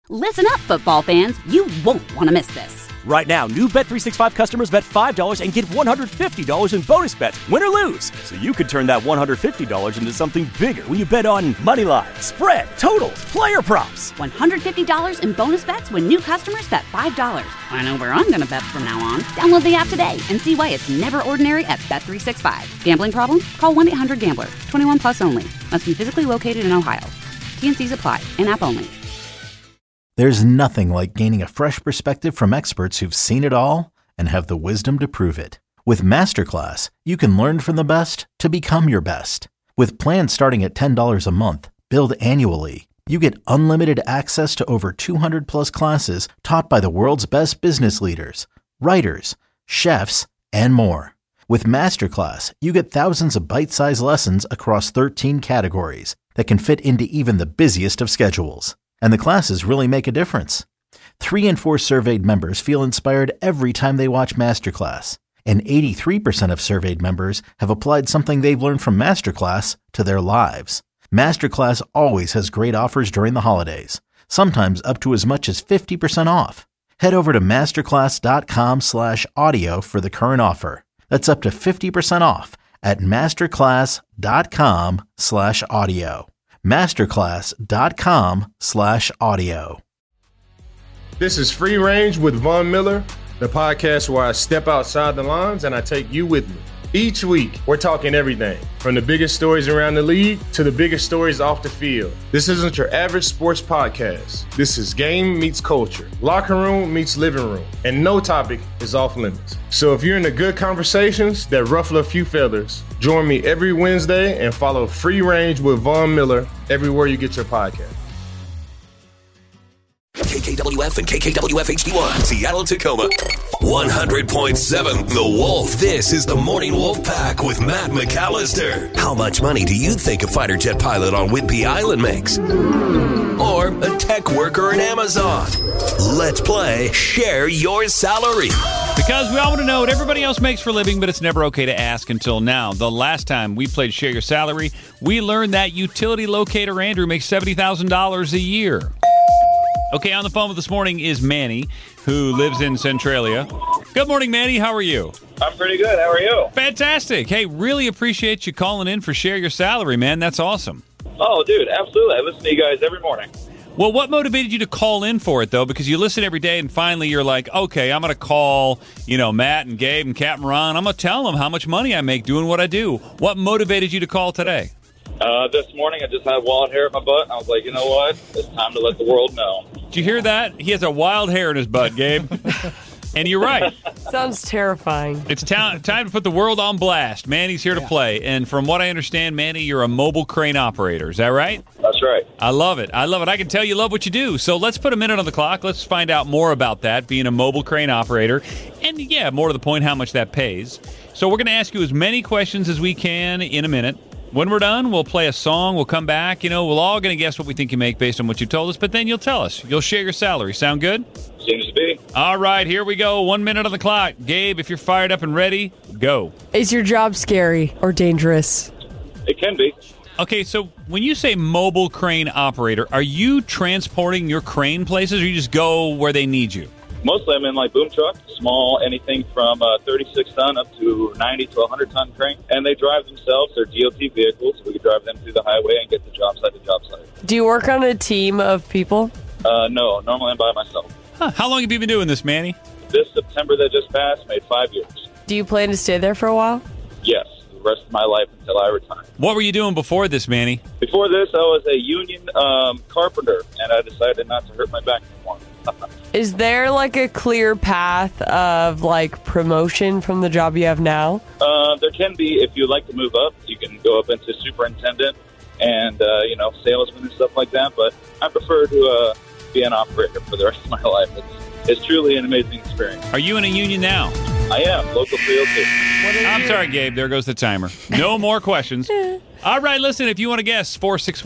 Listen up, football fans. You won't want to miss this. Right now, new Bet365 customers bet $5 and get $150 in bonus bets, win or lose. So you could turn that $150 into something bigger when you bet on money line, spread, totals, player props. $150 in bonus bets when new customers bet $5. I know where I'm going to bet from now on. Download the app today and see why it's never ordinary at Bet365. Gambling problem? Call 1-800-GAMBLER. 21 plus only. Must be physically located in Ohio. T&Cs apply. In-app only. There's nothing like gaining a fresh perspective from experts who've seen it all and have the wisdom to prove it. With Masterclass, you can learn from the best to become your best. With plans starting at $10 a month, billed annually, you get unlimited access to over 200 plus classes taught by the world's best business leaders, writers, chefs, and more. With Masterclass, you get thousands of bite-sized lessons across 13 categories that can fit into even the busiest of schedules. And the classes really make a difference. 3 in 4 surveyed members feel inspired every time they watch Masterclass. And 83% of surveyed members have applied something they've learned from Masterclass to their lives. Masterclass always has great offers during the holidays, sometimes up to as much as 50% off. Head over to masterclass.com/audio for the current offer. That's up to 50% off at masterclass.com/audio. masterclass.com/audio. This is Free Range with Von Miller, the podcast where I step outside the lines and I take you with me. Each week, we're talking everything from the biggest stories around the league to the biggest stories off the field. This isn't your average sports podcast. This is game meets culture, locker room meets living room, and no topic is off limits. So if you're into good conversations that ruffle a few feathers, join me every Wednesday and follow Free Range with Von Miller everywhere you get your podcast. KKWF and KKWF HD1, Seattle, Tacoma. 100.7 The Wolf. This is the Morning Wolf Pack with Matt McAllister. How much money do you think a fighter jet pilot on Whidbey Island makes? Or a tech worker in Amazon? Let's play Share Your Salary. Because we all want to know what everybody else makes for a living, but it's never okay to ask until now. The last time we played Share Your Salary, we learned that utility locator Andrew makes $70,000 a year. Okay, on the phone with this morning is Manny, who lives in Centralia. Good morning, Manny. How are you? I'm pretty good. How are you? Fantastic. Hey, really appreciate you calling in for Share Your Salary, man. That's awesome. Oh, dude, absolutely. I listen to you guys every morning. Well, what motivated you to call in for it, though? Because you listen every day, and finally you're like, okay, I'm going to call, Matt and Gabe and Captain Ron. I'm going to tell them how much money I make doing what I do. What motivated you to call today? This morning, I just had wild hair in my butt, and I was like, you know what? It's time to let the world know. Did you hear that? He has a wild hair in his butt, Gabe. And you're right. Sounds terrifying. It's time to put the world on blast. Manny's here to play. And from what I understand, Manny, you're a mobile crane operator. Is that right? That's right. I love it. I can tell you love what you do. So let's put a minute on the clock. Let's find out more about that, being a mobile crane operator. And, yeah, more to the point, how much that pays. So we're going to ask you as many questions as we can in a minute. When we're done, we'll play a song. We'll come back. We're all going to guess what we think you make based on what you told us, but then you'll tell us. You'll share your salary. Sound good? Seems to be. All right, here we go. 1 minute on the clock. Gabe, if you're fired up and ready, go. Is your job scary or dangerous? It can be. Okay, so when you say mobile crane operator, are you transporting your crane places, or you just go where they need you? Mostly I'm in like boom truck, small, anything from 36 ton up to 90 to 100 ton crane. And they drive themselves. They're DOT vehicles. We can drive them through the highway and get to job site to job site. Do you work on a team of people? No, normally I'm by myself. Huh. How long have you been doing this, Manny? This September that just passed made 5 years. Do you plan to stay there for a while? Yes, the rest of my life until I retire. What were you doing before this, Manny? Before this, I was a union carpenter, and I decided not to hurt my back anymore. Is there like a clear path of like promotion from the job you have now? There can be. If you'd like to move up, you can go up into superintendent and, salesman and stuff like that. But I prefer to be an operator for the rest of my life. It's truly an amazing experience. Are you in a union now? I am. Local 302. I'm sorry, Gabe. There goes the timer. No more questions. All right, listen, if you want to guess,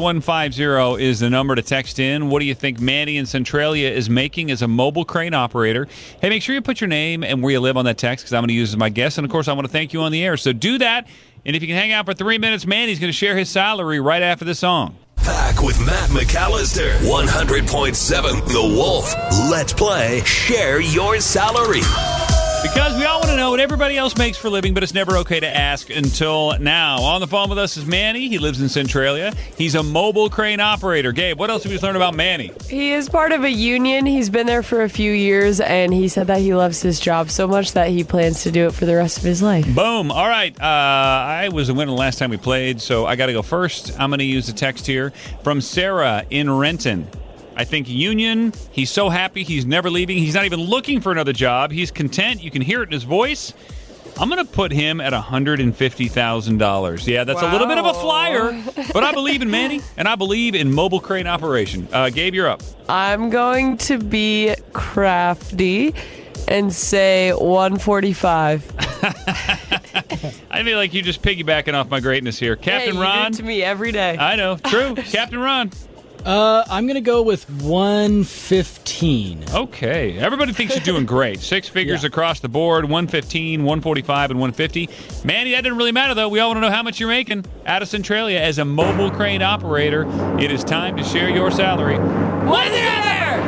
46150 is the number to text in. What do you think Manny in Centralia is making as a mobile crane operator? Hey, make sure you put your name and where you live on that text, because I'm going to use as my guess. And, of course, I want to thank you on the air. So do that. And if you can hang out for 3 minutes, Manny's going to share his salary right after the song. Pack with Matt McAllister. 100.7 The Wolf. Let's play Share Your Salary. Because we all want to know what everybody else makes for a living, but it's never okay to ask until now. On the phone with us is Manny. He lives in Centralia. He's a mobile crane operator. Gabe, what else have we learned about Manny? He is part of a union. He's been there for a few years, and he said that he loves his job so much that he plans to do it for the rest of his life. Boom. All right. I was a winner the last time we played, so I got to go first. I'm going to use a text here from Sarah in Renton. I think union, he's so happy he's never leaving. He's not even looking for another job. He's content. You can hear it in his voice. I'm going to put him at $150,000. Yeah, that's a little bit of a flyer, but I believe in Manny, and I believe in mobile crane operation. Gabe, you're up. I'm going to be crafty and say 145. I feel like you're just piggybacking off my greatness here. Captain you Ron. do it to me every day. I know. True. Captain Ron. I'm going to go with 115. Okay. Everybody thinks you're doing great. Six figures across the board, 115, 145, and 150. Manny, that doesn't really matter, though. We all want to know how much you're making out of Centralia as a mobile crane operator. It is time to share your salary. What's there?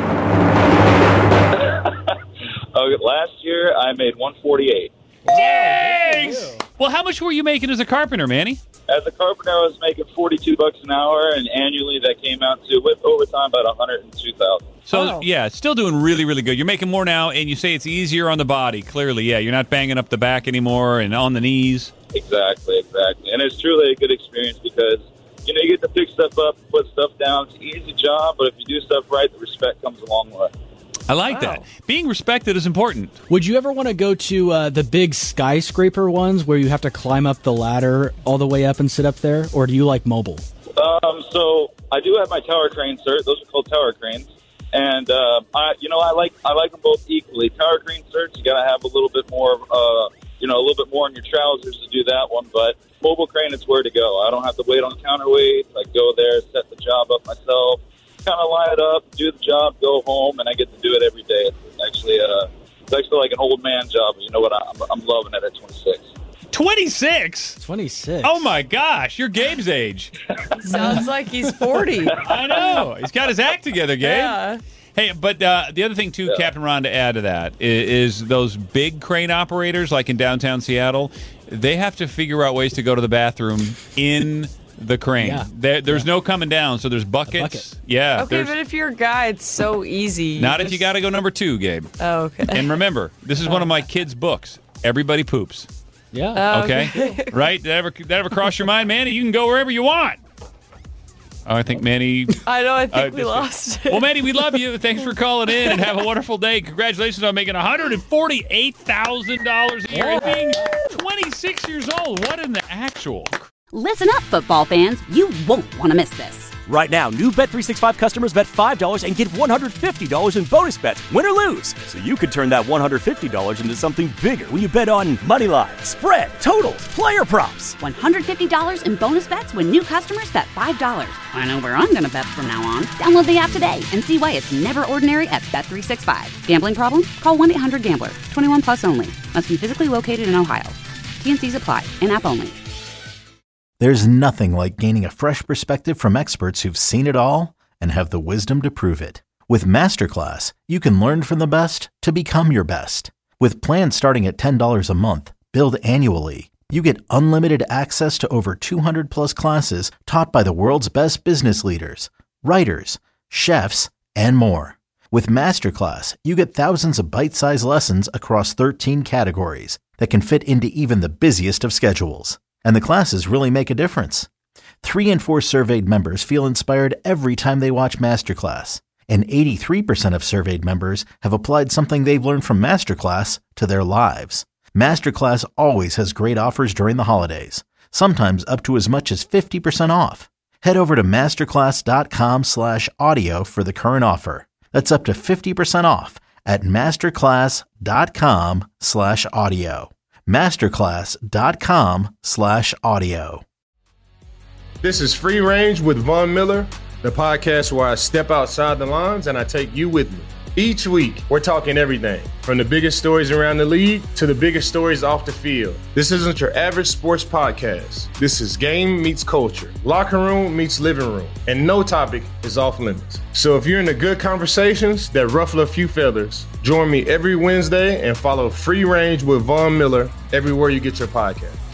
Last year, I made $148. Dang! Well, how much were you making as a carpenter, Manny? As a carpenter, I was making $42 an hour, and annually that came out to, with overtime, about $102,000. So, yeah, still doing really, really good. You're making more now, and you say it's easier on the body. Clearly, yeah, you're not banging up the back anymore and on the knees. Exactly. And it's truly a good experience because, you know, you get to pick stuff up, put stuff down. It's an easy job, but if you do stuff right, the respect comes along the way. I like that. Being respected is important. Would you ever want to go to the big skyscraper ones where you have to climb up the ladder all the way up and sit up there, or do you like mobile? So I do have my tower crane cert. Those are called tower cranes, and I like them both equally. Tower crane certs, you got to have a little bit more, a little bit more in your trousers to do that one. But mobile crane, it's where to go. I don't have to wait on counterweights. I go there, set the job up myself. Kind of line it up, do the job, go home, and I get to do it every day. It's actually like an old man job. You know what? I'm loving it at 26. 26? 26. Oh my gosh, you're Gabe's age. Sounds like he's 40. I know. He's got his act together, Gabe. Yeah. Hey, but the other thing, too, Captain Ron, to add to that, is those big crane operators, like in downtown Seattle, they have to figure out ways to go to the bathroom in the crane. Yeah. There's no coming down, so there's buckets. Yeah. Okay, but if you're a guy, it's so easy. Not if you got to go number 2, Gabe. Oh, okay. And remember, this is one of my kids' books. Everybody poops. Yeah. Okay? Right? That ever cross your mind, Manny? You can go wherever you want. Oh, I think Manny... I think we lost it. Well, Manny, we love you. Thanks for calling in, and have a wonderful day. Congratulations on making $148,000 a year and being 26 years old. What in the actual... Listen up, football fans. You won't want to miss this. Right now, new Bet365 customers bet $5 and get $150 in bonus bets, win or lose. So you could turn that $150 into something bigger when you bet on money line, spread, totals, player props. $150 in bonus bets when new customers bet $5. I know where I'm going to bet from now on. Download the app today and see why it's never ordinary at Bet365. Gambling problem? Call 1-800-GAMBLER. 21 plus only. Must be physically located in Ohio. T&Cs apply. In-app only. There's nothing like gaining a fresh perspective from experts who've seen it all and have the wisdom to prove it. With Masterclass, you can learn from the best to become your best. With plans starting at $10 a month, billed annually, you get unlimited access to over 200 plus classes taught by the world's best business leaders, writers, chefs, and more. With Masterclass, you get thousands of bite-sized lessons across 13 categories that can fit into even the busiest of schedules. And the classes really make a difference. 3 in 4 surveyed members feel inspired every time they watch Masterclass. And 83% of surveyed members have applied something they've learned from Masterclass to their lives. Masterclass always has great offers during the holidays, sometimes up to as much as 50% off. Head over to masterclass.com/audio for the current offer. That's up to 50% off at masterclass.com/audio. masterclass.com/audio. This is Free Range with Von Miller, the podcast where I step outside the lines and I take you with me. Each week, we're talking everything from the biggest stories around the league to the biggest stories off the field. This isn't your average sports podcast. This is game meets culture, locker room meets living room, and no topic is off limits. So if you're into good conversations that ruffle a few feathers, join me every Wednesday and follow Free Range with Von Miller everywhere you get your podcast.